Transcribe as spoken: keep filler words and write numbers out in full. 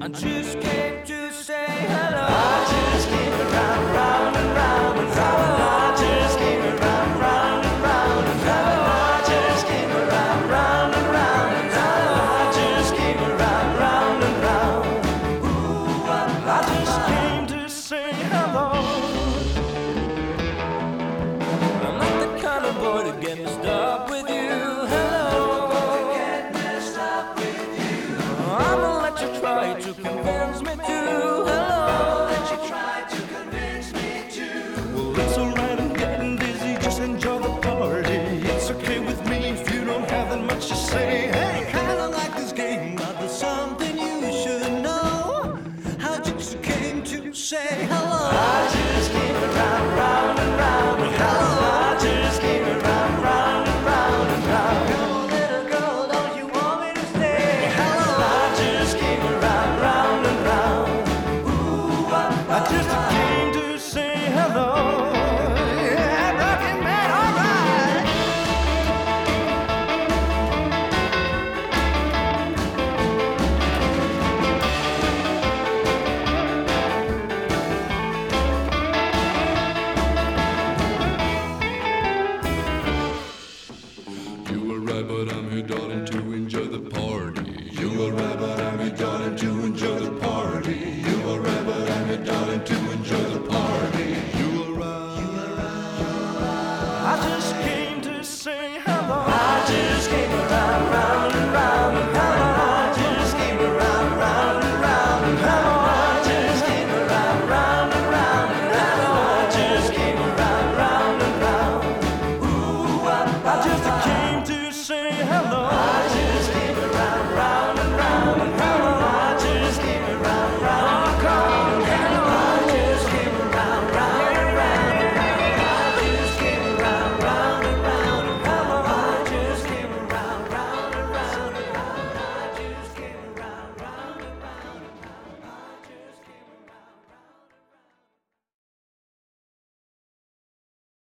I just came to say hello. I just came around, round and round and round. I just came around, round and round and round. I just came around, round and round and round. I just came around, round and round. Ooh, I just came to say hello. I'm not the kind of boy to get messed up with you. Hello, Get messed up with you. I'm gonna let you try to convince me to. Hello, That you tried to convince me to. well, it's alright, I'm getting dizzy. Just enjoy the party. It's okay with me if you don't have that much to say. Hey, Kinda like this game, but there's something you should know. I just came to say